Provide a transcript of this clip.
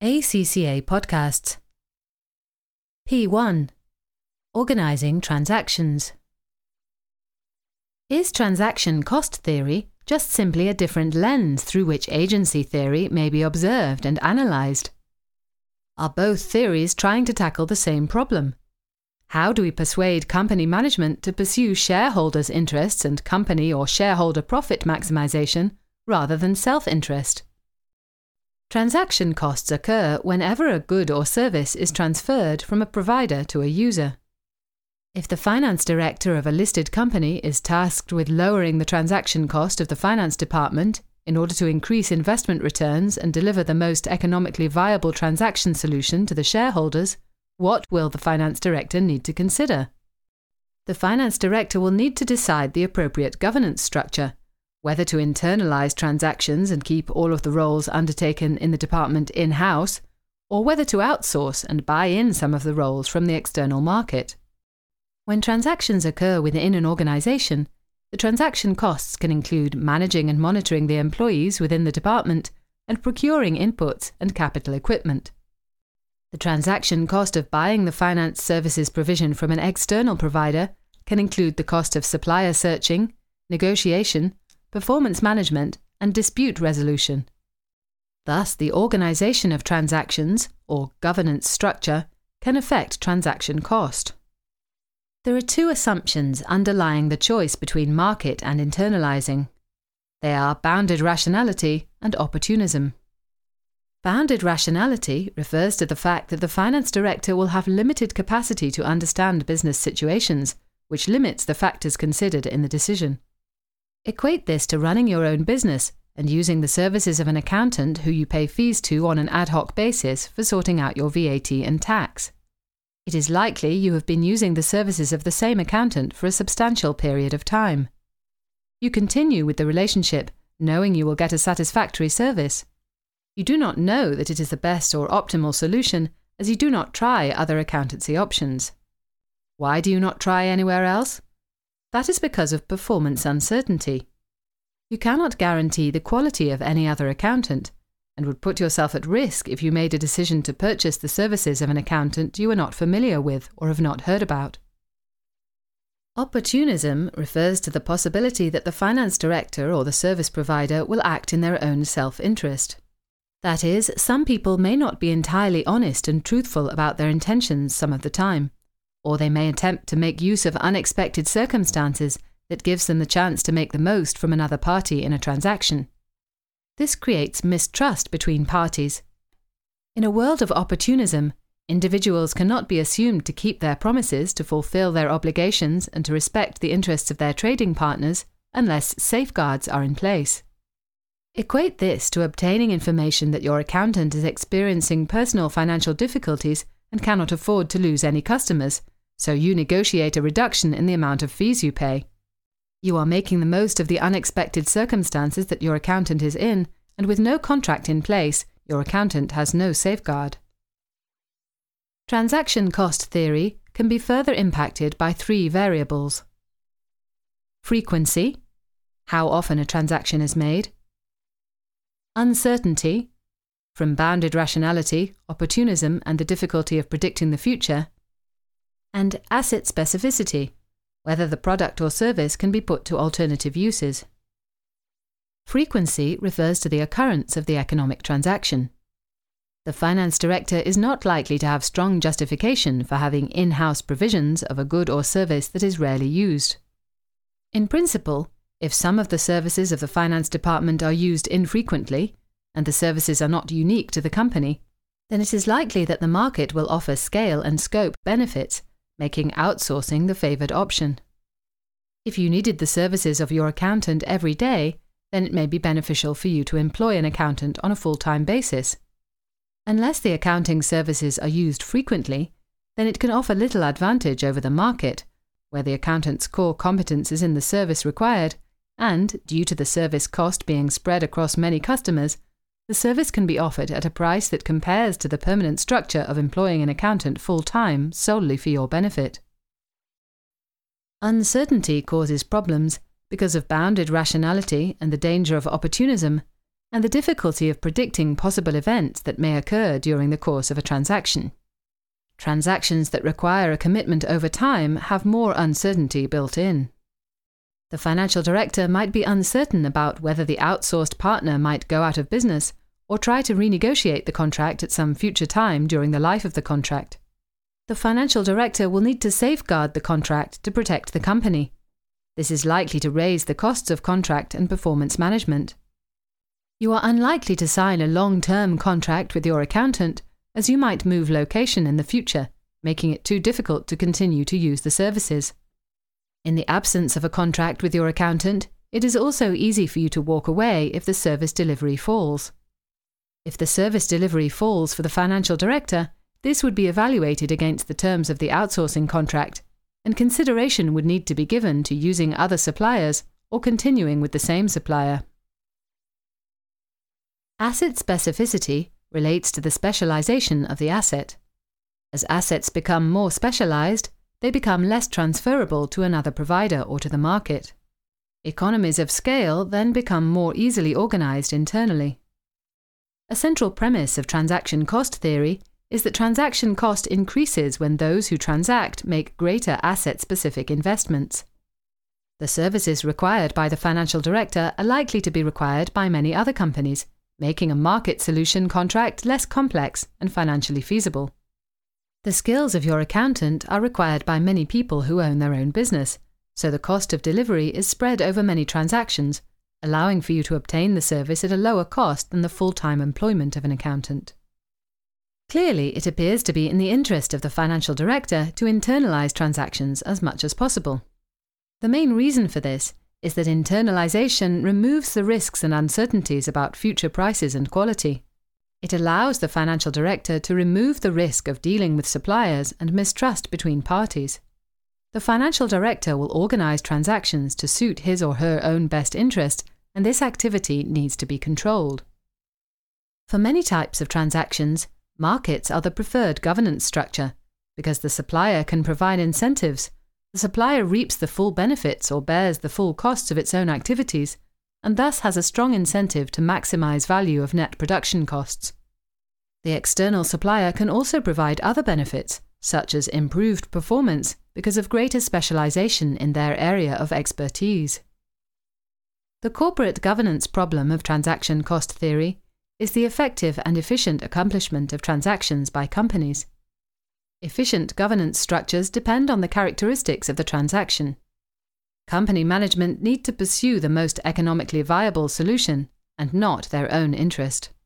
ACCA Podcasts. P1. Organising Transactions. Is transaction cost theory just simply a different lens through which agency theory may be observed and analysed? Are both theories trying to tackle the same problem? How do we persuade company management to pursue shareholders' interests and company or shareholder profit maximisation rather than self-interest? Transaction costs occur whenever a good or service is transferred from a provider to a user. If the finance director of a listed company is tasked with lowering the transaction cost of the finance department in order to increase investment returns and deliver the most economically viable transaction solution to the shareholders, what will the finance director need to consider? The finance director will need to decide the appropriate governance structure, whether to internalise transactions and keep all of the roles undertaken in the department in-house, or whether to outsource and buy in some of the roles from the external market. When transactions occur within an organisation, the transaction costs can include managing and monitoring the employees within the department and procuring inputs and capital equipment. The transaction cost of buying the finance services provision from an external provider can include the cost of supplier searching, negotiation, performance management, and dispute resolution. Thus, the organisation of transactions, or governance structure, can affect transaction cost. There are two assumptions underlying the choice between market and internalising. They are bounded rationality and opportunism. Bounded rationality refers to the fact that the finance director will have limited capacity to understand business situations, which limits the factors considered in the decision. Equate this to running your own business and using the services of an accountant who you pay fees to on an ad hoc basis for sorting out your VAT and tax. It is likely you have been using the services of the same accountant for a substantial period of time. You continue with the relationship, knowing you will get a satisfactory service. You do not know that it is the best or optimal solution, as you do not try other accountancy options. Why do you not try anywhere else? That is because of performance uncertainty. You cannot guarantee the quality of any other accountant, and would put yourself at risk if you made a decision to purchase the services of an accountant you are not familiar with or have not heard about. Opportunism refers to the possibility that the finance director or the service provider will act in their own self-interest. That is, some people may not be entirely honest and truthful about their intentions some of the time, or they may attempt to make use of unexpected circumstances that gives them the chance to make the most from another party in a transaction. This creates mistrust between parties. In a world of opportunism, individuals cannot be assumed to keep their promises, to fulfill their obligations, and to respect the interests of their trading partners unless safeguards are in place. Equate this to obtaining information that your accountant is experiencing personal financial difficulties and cannot afford to lose any customers, so you negotiate a reduction in the amount of fees you pay. You are making the most of the unexpected circumstances that your accountant is in, and with no contract in place, your accountant has no safeguard. Transaction cost theory can be further impacted by three variables: frequency, how often a transaction is made; uncertainty, from bounded rationality, opportunism, and the difficulty of predicting the future; and asset specificity, whether the product or service can be put to alternative uses. Frequency refers to the occurrence of the economic transaction. The finance director is not likely to have strong justification for having in-house provisions of a good or service that is rarely used. In principle, if some of the services of the finance department are used infrequently, and the services are not unique to the company, then it is likely that the market will offer scale and scope benefits, making outsourcing the favoured option. If you needed the services of your accountant every day, then it may be beneficial for you to employ an accountant on a full-time basis. Unless the accounting services are used frequently, then it can offer little advantage over the market, where the accountant's core competence is in the service required, and, due to the service cost being spread across many customers, the service can be offered at a price that compares to the permanent structure of employing an accountant full-time solely for your benefit. Uncertainty causes problems because of bounded rationality and the danger of opportunism, and the difficulty of predicting possible events that may occur during the course of a transaction. Transactions that require a commitment over time have more uncertainty built in. The financial director might be uncertain about whether the outsourced partner might go out of business or try to renegotiate the contract at some future time during the life of the contract. The financial director will need to safeguard the contract to protect the company. This is likely to raise the costs of contract and performance management. You are unlikely to sign a long-term contract with your accountant, as you might move location in the future, making it too difficult to continue to use the services. In the absence of a contract with your accountant, it is also easy for you to walk away if the service delivery falls. If the service delivery falls for the financial director, this would be evaluated against the terms of the outsourcing contract, and consideration would need to be given to using other suppliers or continuing with the same supplier. Asset specificity relates to the specialization of the asset. As assets become more specialized, they become less transferable to another provider or to the market. Economies of scale then become more easily organized internally. A central premise of transaction cost theory is that transaction cost increases when those who transact make greater asset-specific investments. The services required by the financial director are likely to be required by many other companies, making a market solution contract less complex and financially feasible. The skills of your accountant are required by many people who own their own business, so the cost of delivery is spread over many transactions, allowing for you to obtain the service at a lower cost than the full-time employment of an accountant. Clearly, it appears to be in the interest of the financial director to internalize transactions as much as possible. The main reason for this is that internalization removes the risks and uncertainties about future prices and quality. It allows the financial director to remove the risk of dealing with suppliers and mistrust between parties. The financial director will organize transactions to suit his or her own best interest, and this activity needs to be controlled. For many types of transactions, markets are the preferred governance structure, because the supplier can provide incentives. The supplier reaps the full benefits or bears the full costs of its own activities, and thus has a strong incentive to maximize value of net production costs. The external supplier can also provide other benefits, such as improved performance because of greater specialization in their area of expertise. The corporate governance problem of transaction cost theory is the effective and efficient accomplishment of transactions by companies. Efficient governance structures depend on the characteristics of the transaction. Company management need to pursue the most economically viable solution and not their own interest.